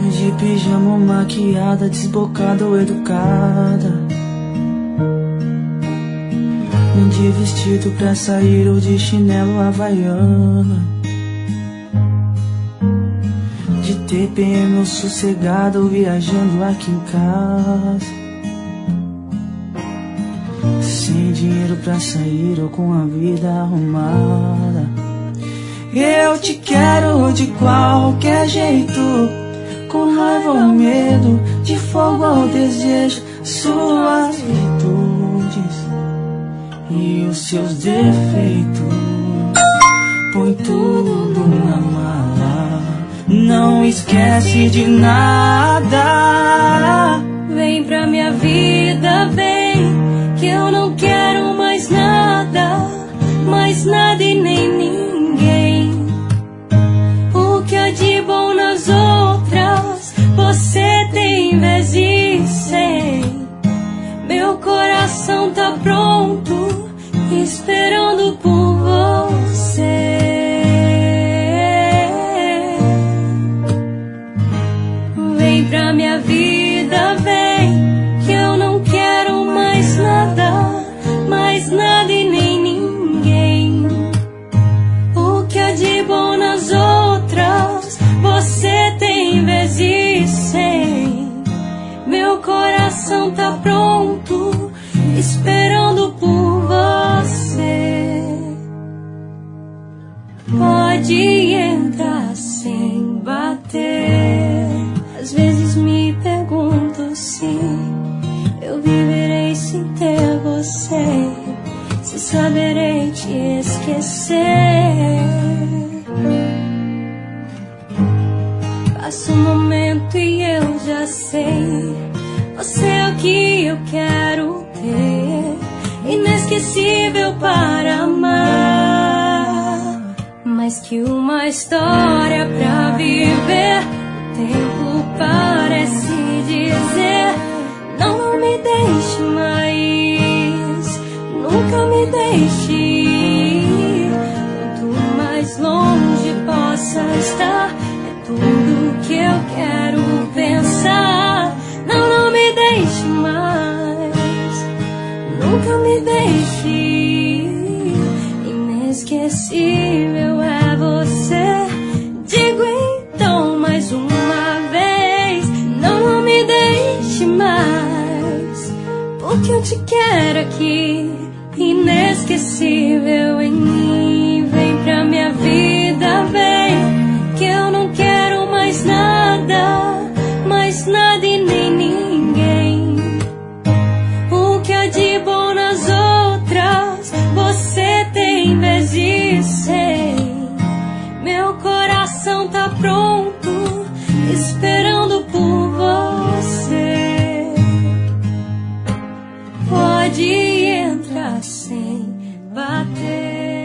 De pijama maquiada, desbocada ou educada, de vestido pra sair ou de chinelo havaiana, de TPM ou sossegada ou viajando aqui em casa, sem dinheiro pra sair ou com a vida arrumada. Eu te quero de qualquer jeito, com raiva ou medo, de fogo ou desejo, suas virtudes e os seus defeitos. Põe tudo na mala, não esquece de nada. Vem pra minha vida, vem, que eu não quero mais nada e nem ninguém. O que há de bom nas outras você tem vezes 100. Meu coração tá pronto, esperando por você. Vem pra minha vida, vem, que eu não quero mais nada e nem ninguém. O que há de bom nas outras você tem vezes 100. Meu coração tá pronto, esperando por você. Pode entrar sem bater. Às vezes me pergunto se eu viverei sem ter você, se saberei te esquecer. Passa um momento e eu já sei, você é o que eu quero ter, inesquecível para amar, mais que uma história pra viver. O tempo parece dizer, não me deixe mais, nunca me deixe ir. Quanto mais longe possa estar, é tudo que eu quero pensar. Não me deixe mais, nunca me deixe ir. Inesquecível é você. Digo então mais uma vez, não me deixe mais, porque eu te quero aqui, inesquecível em mim. Vem pra minha vida, vem, que eu não quero mais nada e nem ninguém. O que há de bom nas outras você tem vezes 100. Meu coração tá pronto, esperando por você. Pode entrar sem bater.